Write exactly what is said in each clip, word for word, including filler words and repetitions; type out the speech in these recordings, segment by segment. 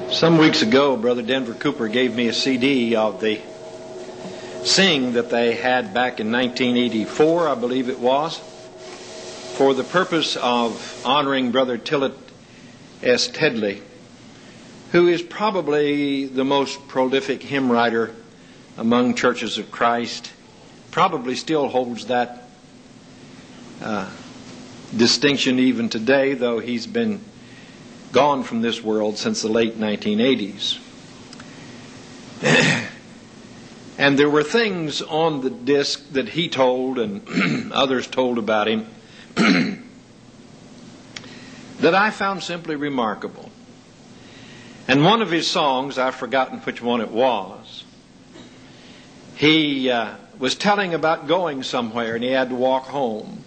Some weeks ago, Brother Denver Cooper gave me a C D of the sing that they had back in nineteen eighty-four, I believe it was, for the purpose of honoring Brother Tillit S. Tedley, who is probably the most prolific hymn writer among Churches of Christ, probably still holds that uh, distinction even today, though he's been gone from this world since the late nineteen eighties. And there were things on the disc that he told and others told about him that I found simply remarkable. And one of his songs, I've forgotten which one it was, he uh, was telling about going somewhere and he had to walk home.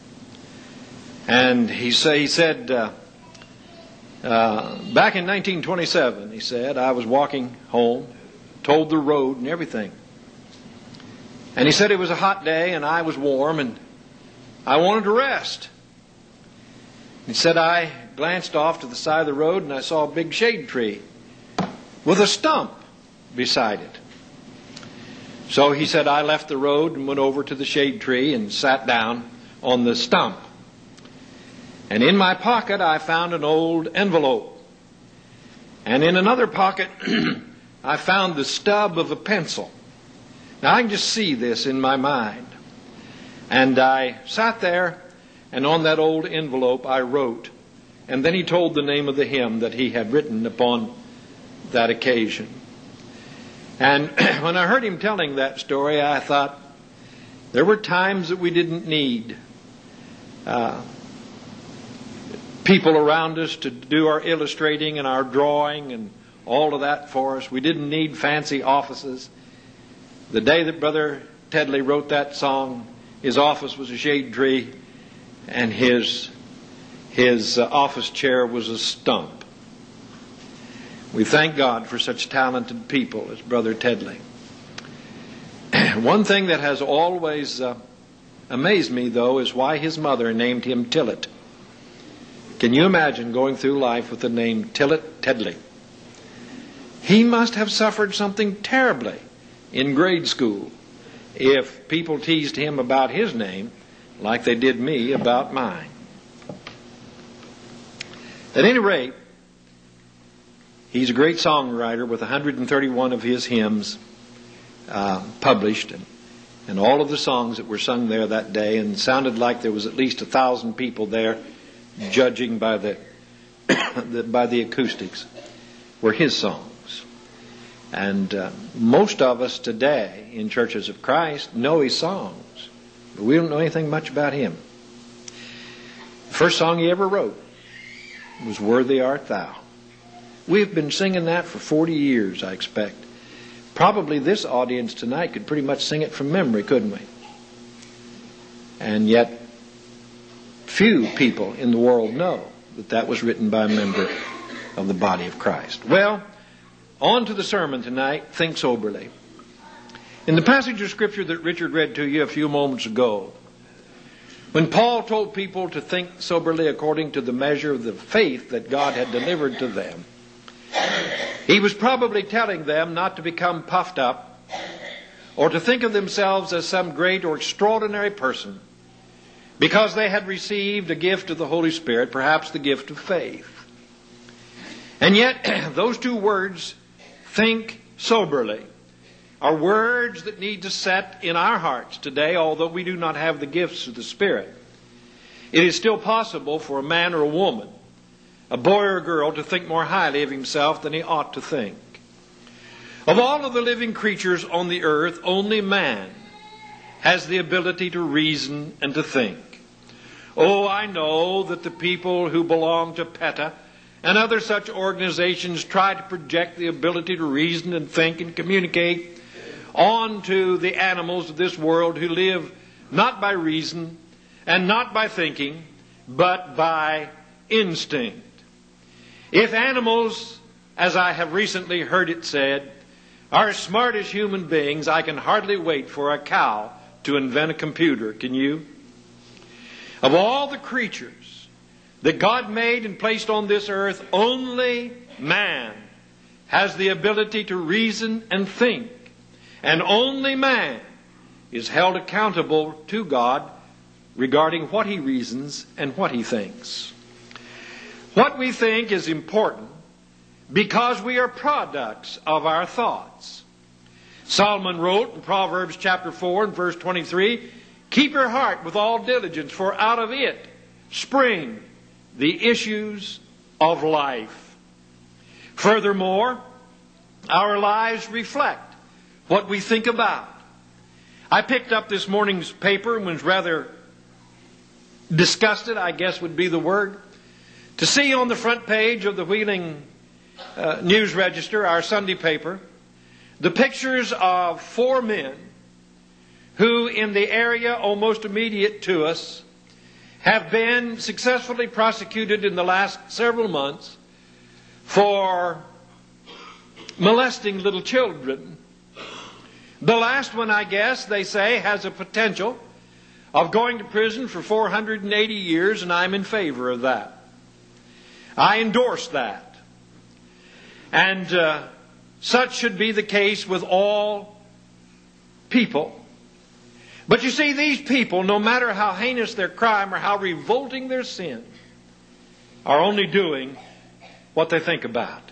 And he, say, he said, uh, uh, back in nineteen twenty-seven, he said, I was walking home, told the road and everything. And he said it was a hot day and I was warm and I wanted to rest. He said I glanced off to the side of the road and I saw a big shade tree with a stump beside it. So he said I left the road and went over to the shade tree and sat down on the stump. And in my pocket I found an old envelope. And in another pocket I found the stub of a pencil. Now I can just see this in my mind. And I sat there, and on that old envelope I wrote. And then he told the name of the hymn that he had written upon that occasion. And when I heard him telling that story, I thought there were times that we didn't need uh, people around us to do our illustrating and our drawing and all of that for us. We didn't need fancy offices. The day that Brother Tedley wrote that song, his office was a shade tree and his his uh, office chair was a stump. We thank God for such talented people as Brother Tedley. One thing that has always uh, amazed me, though, is why his mother named him Tillit. Can you imagine going through life with the name Tillit Tedley? He must have suffered something terribly in grade school if people teased him about his name like they did me about mine. At any rate, he's a great songwriter with one hundred thirty-one of his hymns uh, published, and, and all of the songs that were sung there that day, and sounded like there was at least a thousand people there, judging by the, the by the acoustics, were his songs. And uh, most of us today in Churches of Christ know his songs, but we don't know anything much about him. The first song he ever wrote was Worthy Art Thou. We've been singing that for forty years, I expect. Probably this audience tonight could pretty much sing it from memory, couldn't we? And yet, few people in the world know that that was written by a member of the body of Christ. Well, on to the sermon tonight. Think soberly. In the passage of Scripture that Richard read to you a few moments ago, when Paul told people to think soberly according to the measure of the faith that God had delivered to them, he was probably telling them not to become puffed up or to think of themselves as some great or extraordinary person because they had received a gift of the Holy Spirit, perhaps the gift of faith. And yet, those two words, think soberly, are words that need to set in our hearts today, although we do not have the gifts of the Spirit. It is still possible for a man or a woman, a boy or a girl, to think more highly of himself than he ought to think. Of all of the living creatures on the earth, only man has the ability to reason and to think. Oh, I know that the people who belong to PETA and other such organizations try to project the ability to reason and think and communicate onto the animals of this world who live not by reason and not by thinking, but by instinct. If animals, as I have recently heard it said, are as smart as human beings, I can hardly wait for a cow to invent a computer. Can you? Of all the creatures that God made and placed on this earth, only man has the ability to reason and think, and only man is held accountable to God regarding what he reasons and what he thinks. What we think is important because we are products of our thoughts. Solomon wrote in Proverbs chapter four and verse twenty-three, "Keep your heart with all diligence, for out of it spring the issues of life." Furthermore, our lives reflect what we think about. I picked up this morning's paper and was rather disgusted, I guess would be the word, to see on the front page of the Wheeling uh, News Register, our Sunday paper, the pictures of four men who in the area almost immediate to us have been successfully prosecuted in the last several months for molesting little children. The last one, I guess, they say, has a potential of going to prison for four hundred eighty years, and I'm in favor of that. I endorse that. And uh, such should be the case with all people. But you see, these people, no matter how heinous their crime or how revolting their sin, are only doing what they think about.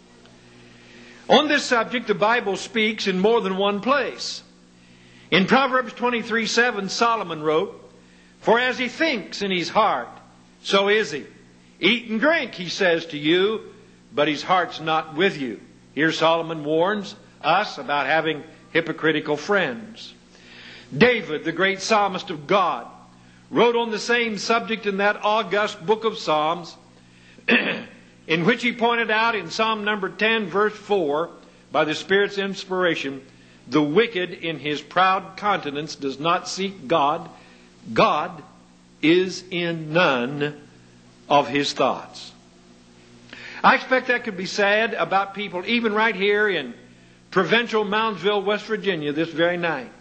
On this subject, the Bible speaks in more than one place. In Proverbs twenty-three seven, Solomon wrote, "For as he thinks in his heart, so is he. Eat and drink, he says to you, but his heart's not with you." Here Solomon warns us about having hypocritical friends. David, the great psalmist of God, wrote on the same subject in that august book of Psalms, in which he pointed out in Psalm number ten, verse four, by the Spirit's inspiration, "The wicked in his proud countenance does not seek God. God is in none of his thoughts." I expect that could be said about people even right here in provincial Moundsville, West Virginia, this very night.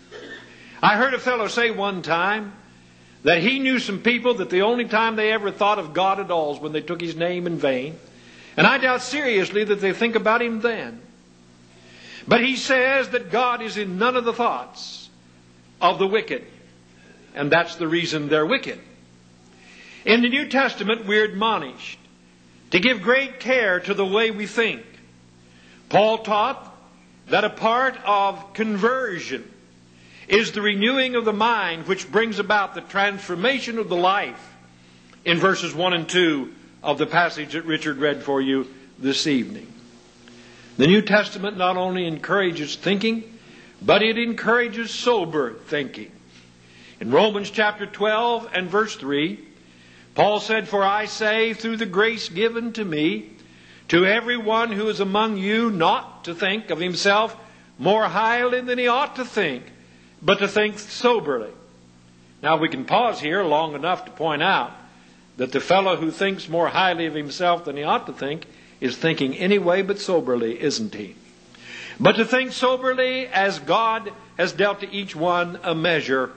I heard a fellow say one time that he knew some people that the only time they ever thought of God at all is when they took his name in vain. And I doubt seriously that they think about him then. But he says that God is in none of the thoughts of the wicked. And that's the reason they're wicked. In the New Testament, we're admonished to give great care to the way we think. Paul taught that a part of conversion is the renewing of the mind, which brings about the transformation of the life, in verses one and two of the passage that Richard read for you this evening. The New Testament not only encourages thinking, but it encourages sober thinking. In Romans chapter twelve and verse three, Paul said, "For I say, through the grace given to me, to everyone who is among you not to think of himself more highly than he ought to think, but to think soberly." Now we can pause here long enough to point out that the fellow who thinks more highly of himself than he ought to think is thinking anyway but soberly, isn't he? But to think soberly as God has dealt to each one a measure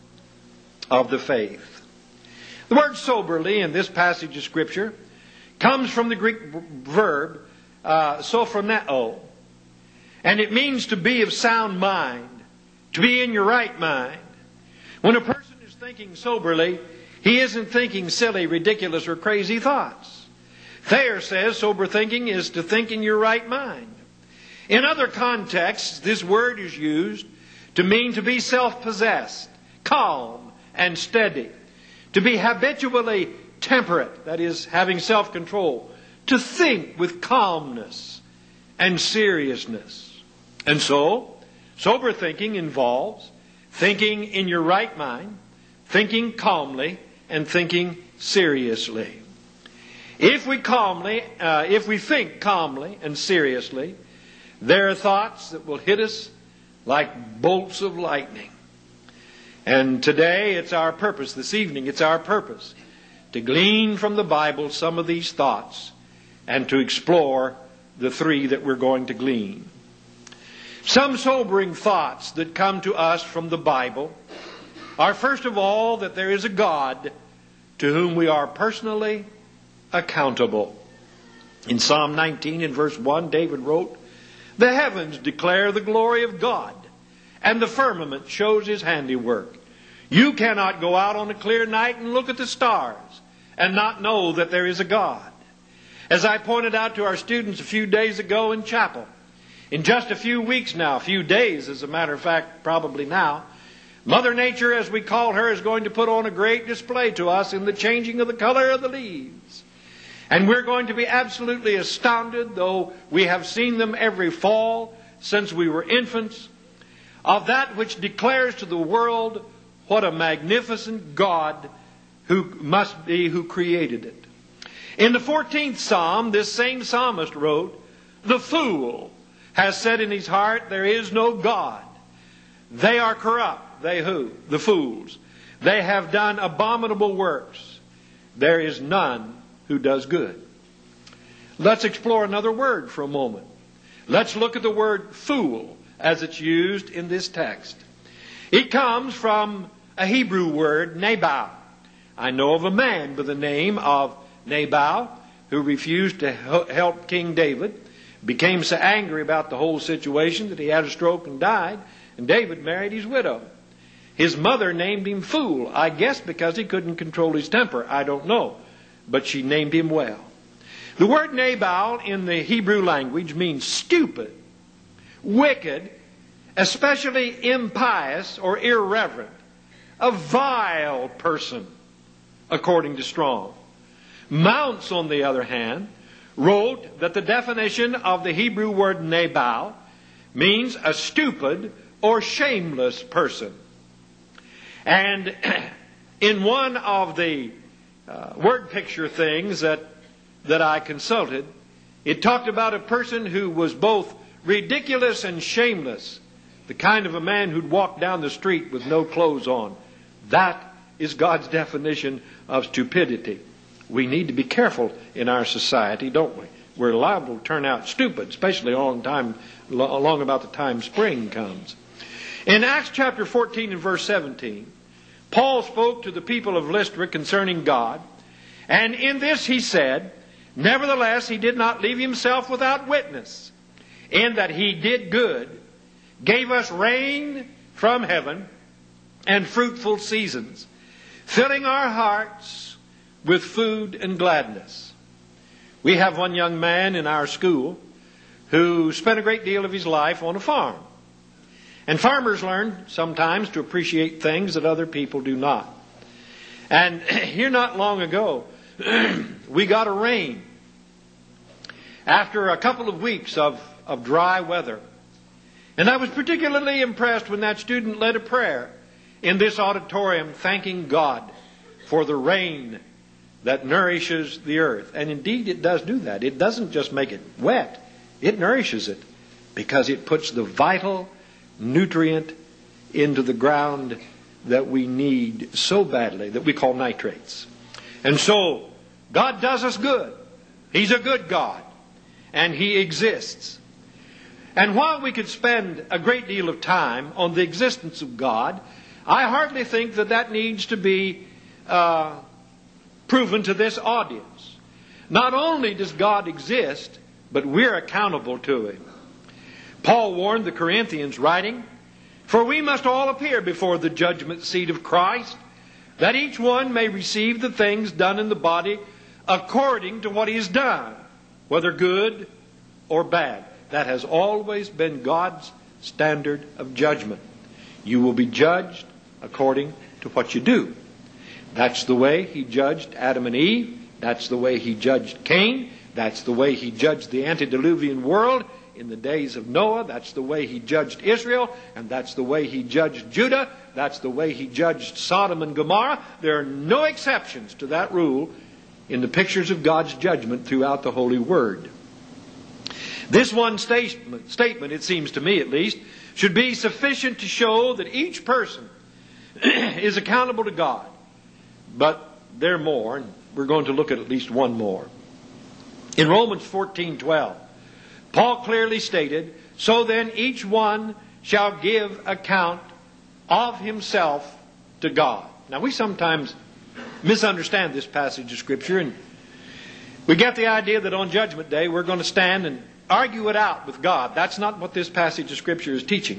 of the faith. The word soberly in this passage of Scripture comes from the Greek verb uh, sophroneo, and it means to be of sound mind, to be in your right mind. When a person is thinking soberly, he isn't thinking silly, ridiculous, or crazy thoughts. Thayer says sober thinking is to think in your right mind. In other contexts, this word is used to mean to be self-possessed, calm, and steady. To be habitually temperate, that is, having self-control. To think with calmness and seriousness. And so, sober thinking involves thinking in your right mind, thinking calmly, and thinking seriously. If we calmly, uh, if we think calmly and seriously, there are thoughts that will hit us like bolts of lightning. And today it's our purpose, this evening it's our purpose, to glean from the Bible some of these thoughts and to explore the three that we're going to glean. Some sobering thoughts that come to us from the Bible are, first of all, that there is a God to whom we are personally accountable. In Psalm nineteen in verse one, David wrote, "The heavens declare the glory of God, and the firmament shows His handiwork. You cannot go out on a clear night and look at the stars and not know that there is a God." As I pointed out to our students a few days ago in chapel, in just a few weeks now, a few days as a matter of fact, probably now, Mother Nature, as we call her, is going to put on a great display to us in the changing of the color of the leaves. And we're going to be absolutely astounded, though we have seen them every fall since we were infants, of that which declares to the world what a magnificent God who must be who created it. In the fourteenth Psalm, this same psalmist wrote, "The fool has said in his heart, there is no God. They are corrupt." They who? The fools. "They have done abominable works. There is none who does good." Let's explore another word for a moment. Let's look at the word fool as it's used in this text. It comes from a Hebrew word, Nabal. I know of a man by the name of Nabal who refused to help King David, became so angry about the whole situation that he had a stroke and died, and David married his widow. His mother named him fool, I guess because he couldn't control his temper. I don't know. But she named him well. The word Nabal in the Hebrew language means stupid, wicked, especially impious or irreverent, a vile person, according to Strong. Mounce, on the other hand, wrote that the definition of the Hebrew word Nabal means a stupid or shameless person. And in one of the uh, word picture things that, that I consulted, it talked about a person who was both ridiculous and shameless, the kind of a man who'd walk down the street with no clothes on. That is God's definition of stupidity. We need to be careful in our society, don't we? We're liable to turn out stupid, especially along, time, along about the time spring comes. In Acts chapter fourteen and verse seventeen, Paul spoke to the people of Lystra concerning God, and in this he said, "Nevertheless, he did not leave himself without witness, in that he did good, gave us rain from heaven and fruitful seasons, filling our hearts with food and gladness." We have one young man in our school who spent a great deal of his life on a farm. And farmers learn sometimes to appreciate things that other people do not. And here not long ago, we got a rain after a couple of weeks of, of dry weather. And I was particularly impressed when that student led a prayer in this auditorium thanking God for the rain that nourishes the earth. And indeed it does do that. It doesn't just make it wet. It nourishes it because it puts the vital nutrient into the ground that we need so badly, that we call nitrates. And so God does us good. He's a good God. And He exists. And while we could spend a great deal of time on the existence of God, I hardly think that that needs to be uh, proven to this audience. Not only does God exist, but we're accountable to Him. Paul warned the Corinthians, writing, "For we must all appear before the judgment seat of Christ, that each one may receive the things done in the body according to what he has done, whether good or bad." That has always been God's standard of judgment. You will be judged according to what you do. That's the way He judged Adam and Eve. That's the way He judged Cain. That's the way He judged the antediluvian world in the days of Noah. That's the way He judged Israel. And that's the way He judged Judah. That's the way He judged Sodom and Gomorrah. There are no exceptions to that rule in the pictures of God's judgment throughout the Holy Word. This one statement, statement, it seems to me at least, should be sufficient to show that each person is accountable to God. But there are more, and we're going to look at at least one more. In Romans fourteen twelve, Paul clearly stated, "So then each one shall give account of himself to God." Now we sometimes misunderstand this passage of Scripture, and We get the idea that on Judgment Day we're going to stand and argue it out with God. That's not what this passage of Scripture is teaching.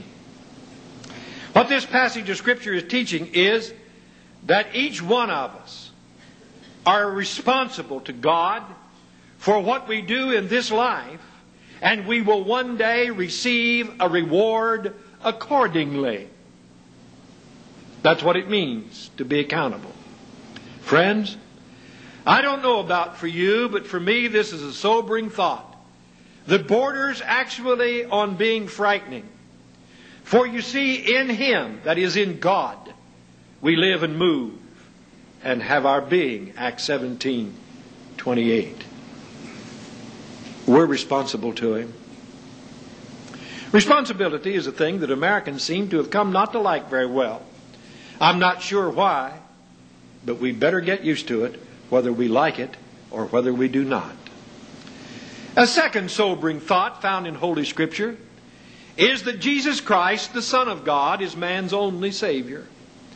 What this passage of Scripture is teaching is that each one of us are responsible to God for what we do in this life, and we will one day receive a reward accordingly. That's what it means to be accountable. Friends, I don't know about for you, but for me this is a sobering thought that borders actually on being frightening. For you see, in Him, that is in God, we live and move and have our being. Acts seventeen twenty-eight. We're responsible to Him. Responsibility is a thing that Americans seem to have come not to like very well. I'm not sure why, but we better get used to it, whether we like it or whether we do not. A second sobering thought found in Holy Scripture is that Jesus Christ, the Son of God, is man's only Savior.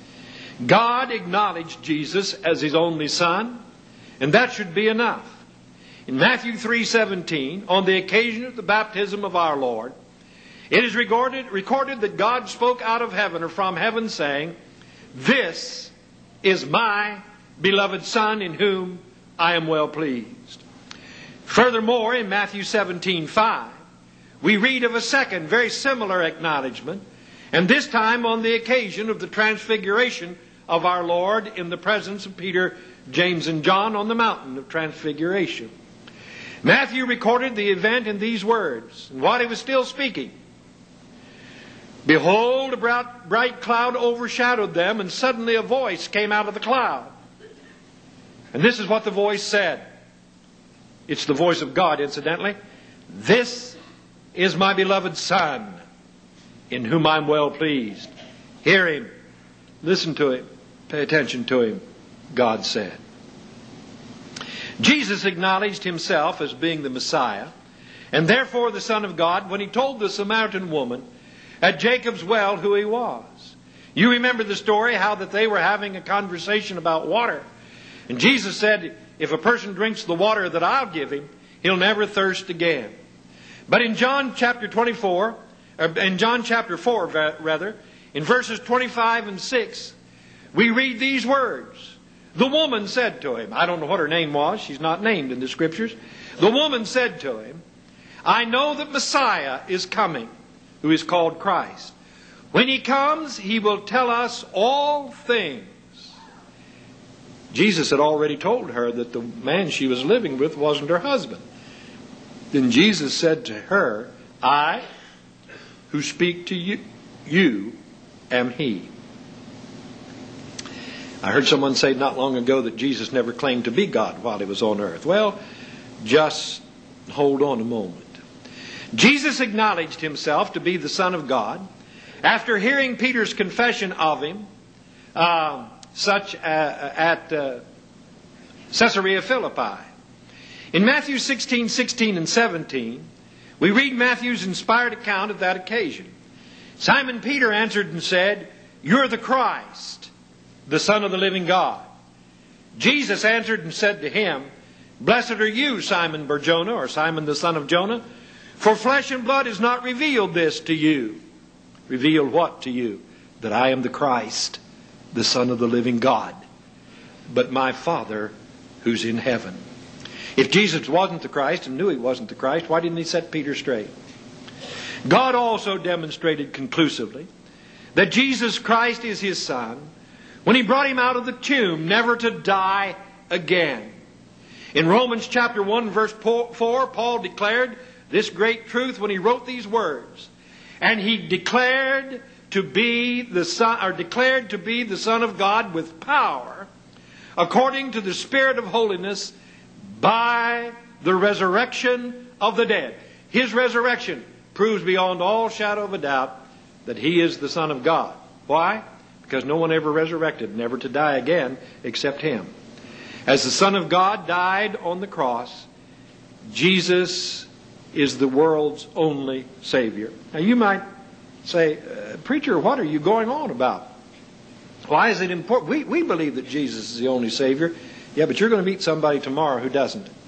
God acknowledged Jesus as His only Son, and that should be enough. In Matthew three seventeen, on the occasion of the baptism of our Lord, it is recorded, recorded that God spoke out of heaven or from heaven saying, "This is my beloved Son in whom I am well pleased." Furthermore, in Matthew seventeen five, we read of a second, very similar acknowledgement, and this time on the occasion of the transfiguration of our Lord in the presence of Peter, James, and John on the mountain of transfiguration. Matthew recorded the event in these words, and while he was still speaking, "Behold, a bright cloud overshadowed them, and suddenly a voice came out of the cloud." And this is what the voice said. It's the voice of God, incidentally. "This is my beloved Son, in whom I'm well pleased. Hear Him, listen to Him, pay attention to Him," God said. Jesus acknowledged Himself as being the Messiah, and therefore the Son of God, when He told the Samaritan woman at Jacob's well who He was. You remember the story, how that they were having a conversation about water. And Jesus said, if a person drinks the water that I'll give him, he'll never thirst again. But in John chapter twenty-four, or in John chapter four rather, in verses twenty-five and six, we read these words. The woman said to Him, I don't know what her name was, she's not named in the Scriptures. The woman said to Him, "I know that Messiah is coming, who is called Christ. When He comes, He will tell us all things." Jesus had already told her that the man she was living with wasn't her husband. Then Jesus said to her, "I who speak to you, you am He." I heard someone say not long ago that Jesus never claimed to be God while He was on earth. Well, just hold on a moment. Jesus acknowledged Himself to be the Son of God after hearing Peter's confession of Him, uh, such uh, at uh, Caesarea Philippi. In Matthew sixteen, sixteen, and seventeen, we read Matthew's inspired account of that occasion. Simon Peter answered and said, "You're the Christ, the Son of the living God." Jesus answered and said to him, "Blessed are you, Simon Bar-Jonah," or Simon the son of Jonah, "for flesh and blood has not revealed this to you." Revealed what to you? That I am the Christ, the Son of the living God, but my Father who's in heaven. If Jesus wasn't the Christ and knew He wasn't the Christ, why didn't He set Peter straight? God also demonstrated conclusively that Jesus Christ is His Son when He brought Him out of the tomb, never to die again. In Romans chapter one, verse four, Paul declared this great truth when he wrote these words. And He declared to be the Son, or declared to be the Son of God with power, according to the Spirit of holiness, by the resurrection of the dead. His resurrection proves beyond all shadow of a doubt that He is the Son of God. Why? Because no one ever resurrected, never to die again, except Him. As the Son of God died on the cross, Jesus is the world's only Savior. Now you might say, uh, "Preacher, what are you going on about? Why is it important?" We, we believe that Jesus is the only Savior. Yeah, but you're going to meet somebody tomorrow who doesn't.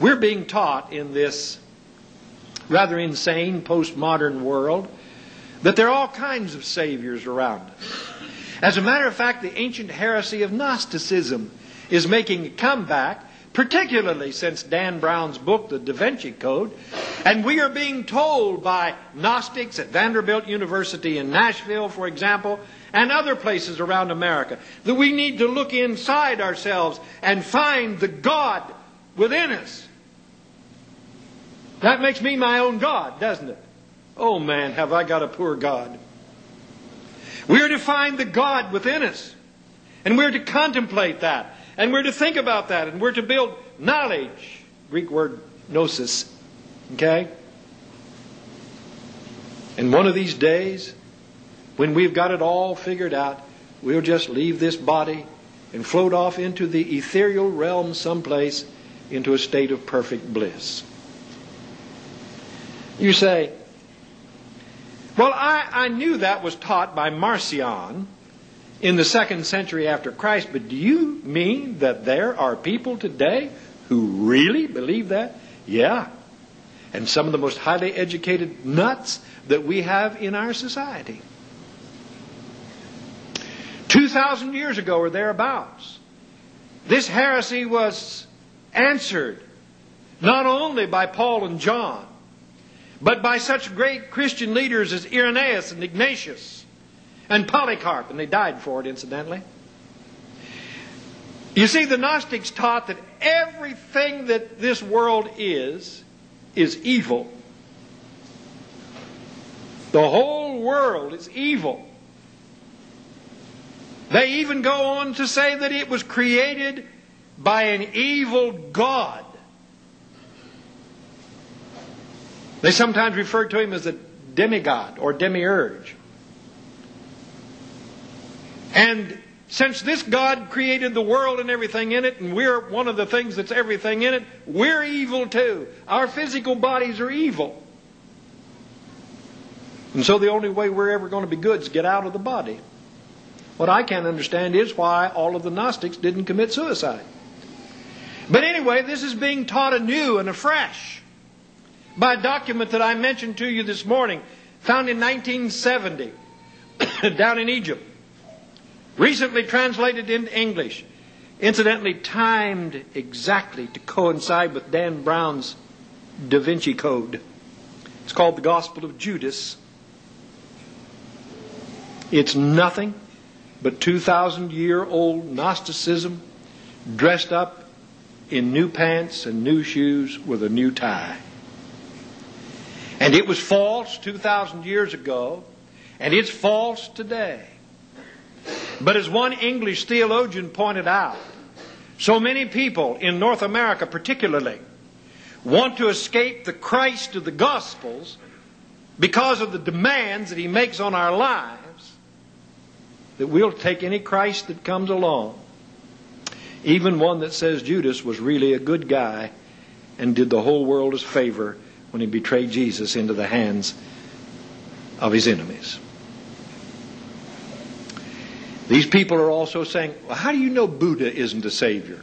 We're being taught in this rather insane postmodern world that there are all kinds of saviors around us. As a matter of fact, the ancient heresy of Gnosticism is making a comeback, particularly since Dan Brown's book, The Da Vinci Code. And we are being told by Gnostics at Vanderbilt University in Nashville, for example, and other places around America, that we need to look inside ourselves and find the God within us. That makes me my own God, doesn't it? Oh man, have I got a poor God. We are to find the God within us. And we're to contemplate that. And we're to think about that. And we're to build knowledge. Greek word gnosis. Okay? And one of these days, when we've got it all figured out, we'll just leave this body and float off into the ethereal realm someplace into a state of perfect bliss. You say, well, I, I knew that was taught by Marcion in the second century after Christ, but do you mean that there are people today who really believe that? Yeah. And some of the most highly educated nuts that we have in our society. Two thousand years ago or thereabouts, this heresy was answered not only by Paul and John, but by such great Christian leaders as Irenaeus and Ignatius and Polycarp, and they died for it, incidentally. You see, the Gnostics taught that everything that this world is, is evil. The whole world is evil. They even go on to say that it was created by an evil God. They sometimes refer to him as a demigod or demiurge. And since this God created the world and everything in it, and we're one of the things that's everything in it, we're evil too. Our physical bodies are evil. And so the only way we're ever going to be good is get out of the body. What I can't understand is why all of the Gnostics didn't commit suicide. But anyway, this is being taught anew and afresh by a document that I mentioned to you this morning, found in nineteen seventy, down in Egypt. Recently translated into English. Incidentally, timed exactly to coincide with Dan Brown's Da Vinci Code. It's called The Gospel of Judas. It's nothing but two thousand year old Gnosticism dressed up in new pants and new shoes with a new tie. And it was false two thousand years ago, and it's false today. But as one English theologian pointed out, so many people in North America particularly want to escape the Christ of the Gospels because of the demands that he makes on our lives, that we'll take any Christ that comes along. Even one that says Judas was really a good guy and did the whole world a favor when he betrayed Jesus into the hands of his enemies. These people are also saying, well, how do you know Buddha isn't a savior?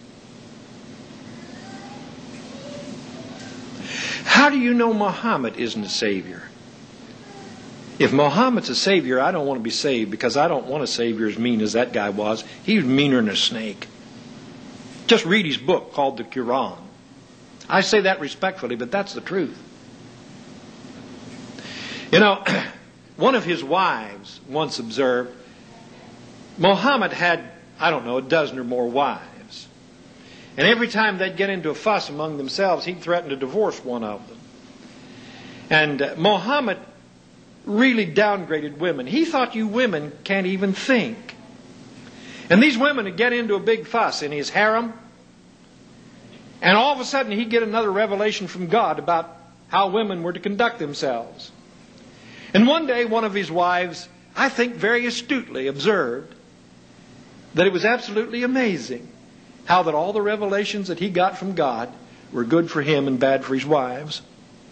How do you know Muhammad isn't a savior? If Muhammad's a savior, I don't want to be saved because I don't want a savior as mean as that guy was. He was meaner than a snake. Just read his book called the Quran. I say that respectfully, but that's the truth. You know, one of his wives once observed, Muhammad had, I don't know, a dozen or more wives. And every time they'd get into a fuss among themselves, he'd threaten to divorce one of them. And uh, Muhammad really downgraded women. He thought you women can't even think. And these women would get into a big fuss in his harem. And all of a sudden he'd get another revelation from God about how women were to conduct themselves. And one day one of his wives, I think very astutely, observed that it was absolutely amazing how that all the revelations that he got from God were good for him and bad for his wives.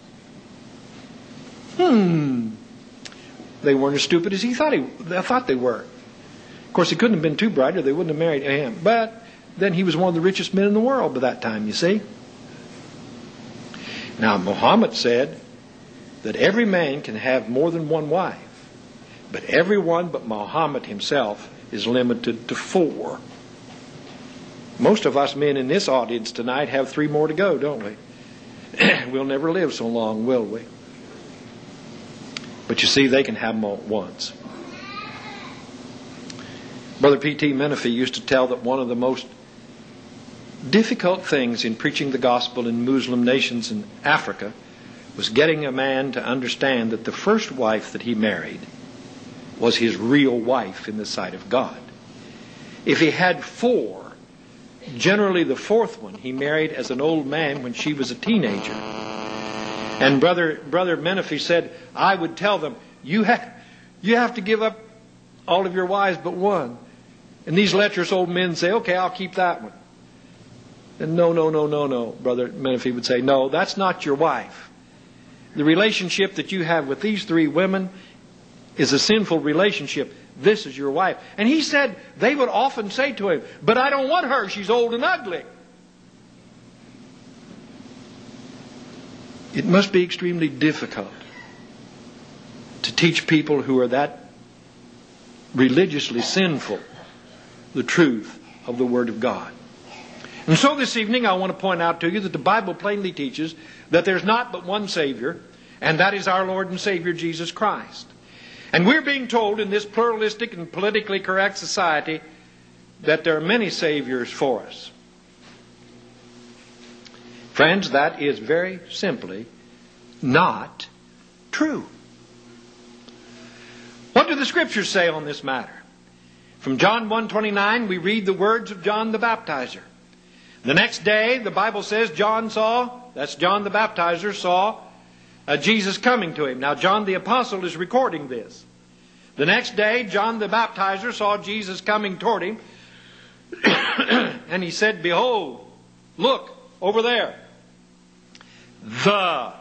Hmm. They weren't as stupid as he thought, he, they thought they were. Of course, he couldn't have been too bright or they wouldn't have married him. But then he was one of the richest men in the world by that time, you see. Now, Muhammad said that every man can have more than one wife, but everyone but Muhammad himself is limited to four. Most of us men in this audience tonight have three more to go, don't we? We'll never live so long, will we? But you see, they can have them all at once. Brother P T Menifee used to tell that one of the most difficult things in preaching the gospel in Muslim nations in Africa was getting a man to understand that the first wife that he married was his real wife in the sight of God. If he had four, generally the fourth one he married as an old man when she was a teenager. And brother brother Menifee said, I would tell them, you have you have to give up all of your wives but one. And these lecherous old men say, okay, I'll keep that one. And no, no, no, no, no, Brother Menifee would say, no, that's not your wife. The relationship that you have with these three women is a sinful relationship. This is your wife. And he said they would often say to him, but I don't want her. She's old and ugly. It must be extremely difficult to teach people who are that religiously sinful the truth of the Word of God. And so this evening I want to point out to you that the Bible plainly teaches that there's not but one Savior, and that is our Lord and Savior Jesus Christ. And we're being told in this pluralistic and politically correct society that there are many Saviors for us. Friends, that is very simply not true. What do the Scriptures say on this matter? From John one twenty-nine, we read the words of John the Baptizer. The next day, the Bible says, John saw, that's John the Baptizer, saw uh, Jesus coming to him. Now, John the Apostle is recording this. The next day, John the Baptizer saw Jesus coming toward him, and he said, behold, look, over there, the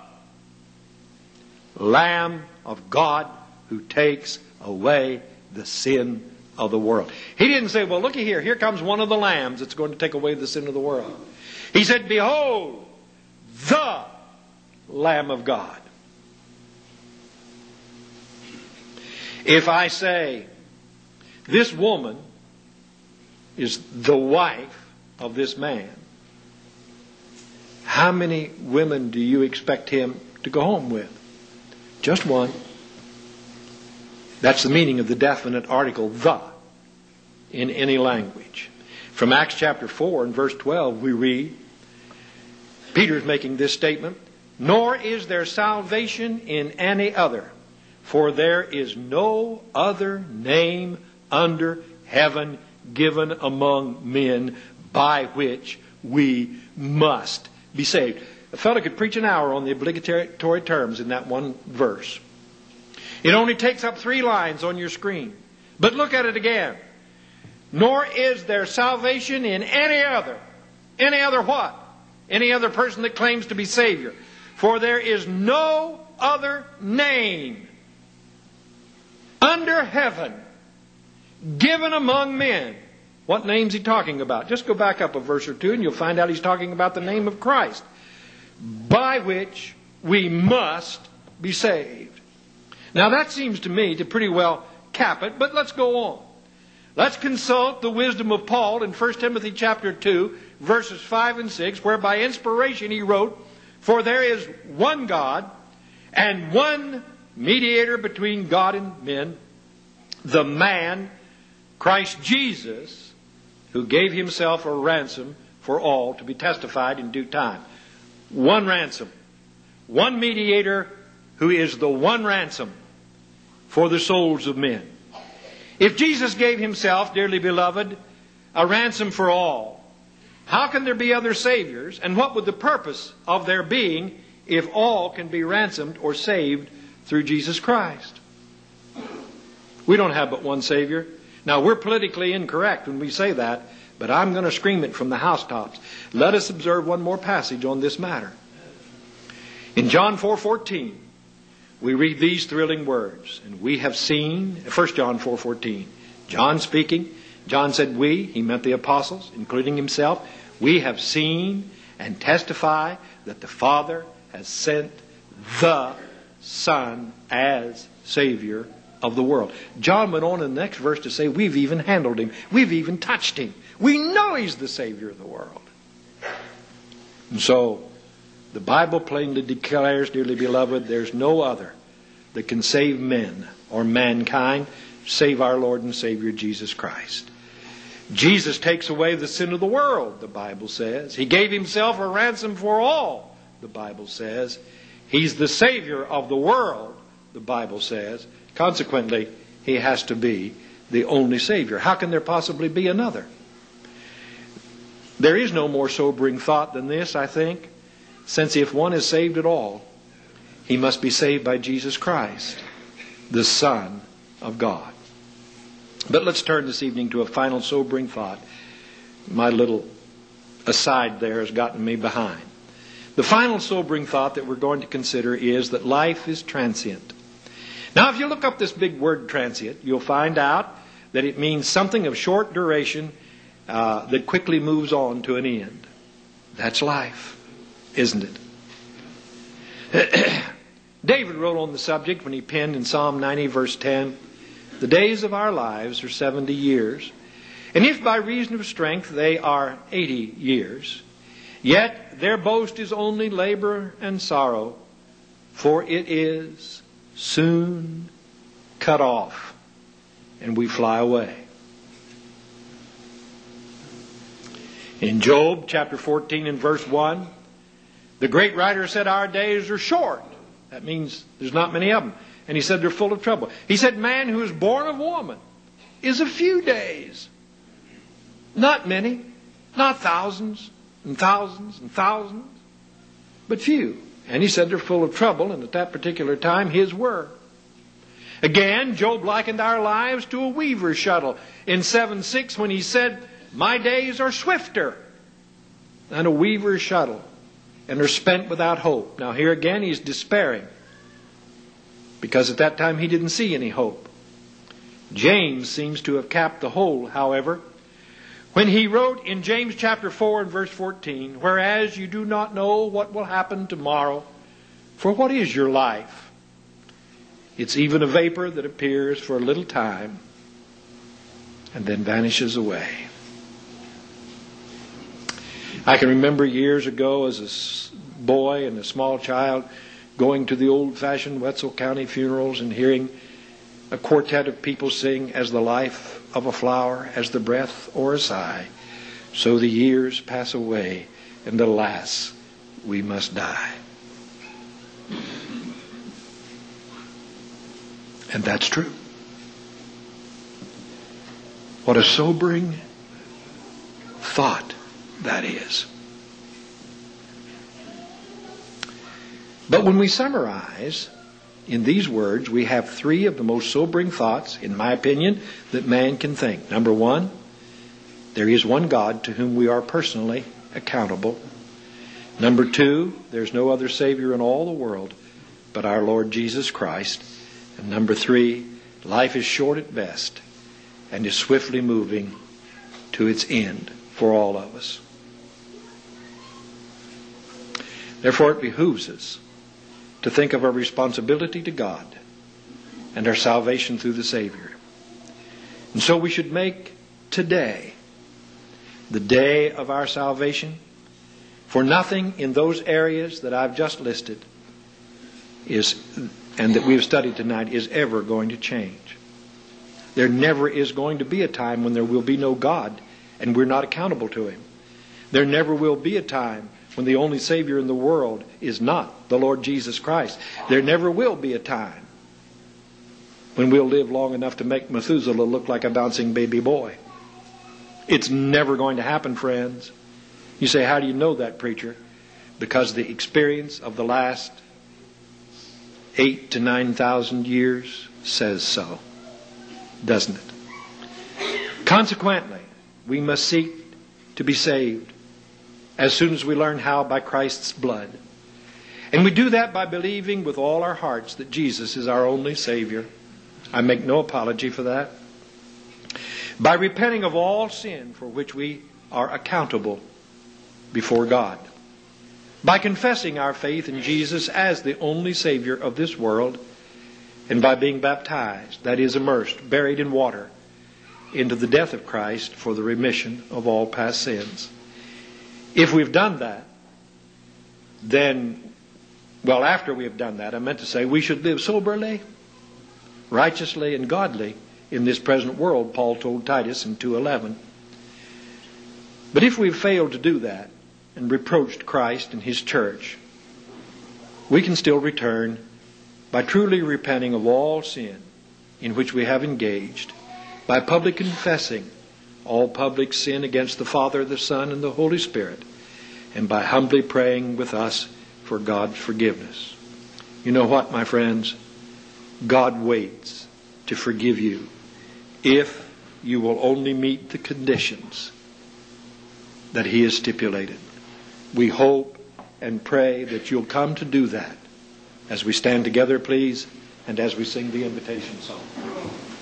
Lamb of God who takes away the sin of the world. He didn't say, well, looky here, here comes one of the lambs that's going to take away the sin of the world. He said, behold, the Lamb of God. If I say, this woman is the wife of this man, how many women do you expect him to go home with? Just one. That's the meaning of the definite article, the, in any language. From Acts chapter four and verse twelve we read, Peter's making this statement, nor is there salvation in any other, for there is no other name under heaven given among men by which we must be saved. A fellow could preach an hour on the obligatory terms in that one verse. It only takes up three lines on your screen. But look at it again. Nor is there salvation in any other. Any other what? Any other person that claims to be Savior. For there is no other name under heaven given among men. What name's he talking about? Just go back up a verse or two and you'll find out he's talking about the name of Christ, by which we must be saved. Now that seems to me to pretty well cap it, but let's go on. Let's consult the wisdom of Paul in First Timothy chapter two, verses five and six, where by inspiration he wrote, for there is one God and one mediator between God and men, the man, Christ Jesus, who gave himself a ransom for all to be testified in due time. One ransom. One mediator who is the one ransom for the souls of men. If Jesus gave himself, dearly beloved, a ransom for all, how can there be other saviors? And what would the purpose of their being if all can be ransomed or saved through Jesus Christ? We don't have but one Savior. Now, we're politically incorrect when we say that, but I'm going to scream it from the housetops. Let us observe one more passage on this matter. In John four fourteen, we read these thrilling words. And we have seen, First John four fourteen, John speaking. John said we, he meant the apostles, including himself. We have seen and testify that the Father has sent the Son as Savior of the world. John went on in the next verse to say, we've even handled Him. We've even touched Him. We know He's the Savior of the world. And so, the Bible plainly declares, dearly beloved, there's no other that can save men or mankind, save our Lord and Savior Jesus Christ. Jesus takes away the sin of the world, the Bible says. He gave Himself a ransom for all, the Bible says. He's the Savior of the world, the Bible says. Consequently, He has to be the only Savior. How can there possibly be another? There is no more sobering thought than this, I think, since if one is saved at all, he must be saved by Jesus Christ, the Son of God. But let's turn this evening to a final sobering thought. My little aside there has gotten me behind. The final sobering thought that we're going to consider is that life is transient. Now, if you look up this big word transient, you'll find out that it means something of short duration uh, that quickly moves on to an end. That's life, isn't it? David wrote on the subject when he penned in Psalm ninety, verse ten, the days of our lives are seventy years, and if by reason of strength they are eighty years, yet their boast is only labor and sorrow, for it is soon cut off, and we fly away. In Job chapter fourteen and verse one, the great writer said our days are short. That means there's not many of them. And he said they're full of trouble. He said man who is born of woman is a few days. Not many. Not thousands and thousands and thousands. But few. And he said they're full of trouble. And at that particular time his were. Again, Job likened our lives to a weaver's shuttle in seven six when he said, my days are swifter than a weaver's shuttle, and are spent without hope. Now here again he's despairing, because at that time he didn't see any hope. James seems to have capped the whole, however, when he wrote in James chapter four and verse fourteen, whereas you do not know what will happen tomorrow, for what is your life? It's even a vapor that appears for a little time and then vanishes away. I can remember years ago as a boy and a small child going to the old-fashioned Wetzel County funerals and hearing a quartet of people sing, as the life of a flower, as the breath or a sigh, so the years pass away, and alas, we must die. And that's true. What a sobering thought that is. But when we summarize in these words, we have three of the most sobering thoughts, in my opinion, that man can think. Number one, there is one God to whom we are personally accountable. Number two, there's no other Savior in all the world but our Lord Jesus Christ. And number three, life is short at best and is swiftly moving to its end for all of us. Therefore, it behooves us to think of our responsibility to God and our salvation through the Savior. And so we should make today the day of our salvation, for nothing in those areas that I've just listed is, and that we've studied tonight, is ever going to change. There never is going to be a time when there will be no God and we're not accountable to Him. There never will be a time when the only Savior in the world is not the Lord Jesus Christ. There never will be a time when we'll live long enough to make Methuselah look like a bouncing baby boy. It's never going to happen, friends. You say, how do you know that, preacher? Because the experience of the last eight to nine thousand years says so, doesn't it? Consequently, we must seek to be saved as soon as we learn how, by Christ's blood. And we do that by believing with all our hearts that Jesus is our only Savior. I make no apology for that. By repenting of all sin for which we are accountable before God. by confessing our faith in Jesus as the only Savior of this world, and by being baptized, that is, immersed, buried in water, into the death of Christ for the remission of all past sins. If we've done that, then, well, after we have done that, I meant to say we should live soberly, righteously, and godly in this present world, Paul told Titus in two eleven. But if we've failed to do that and reproached Christ and His church, we can still return by truly repenting of all sin in which we have engaged, by public confessing all public sin against the Father, the Son, and the Holy Spirit, and by humbly praying with us for God's forgiveness. You know what, my friends? God waits to forgive you if you will only meet the conditions that He has stipulated. We hope and pray that you'll come to do that as we stand together, please, and as we sing the invitation song.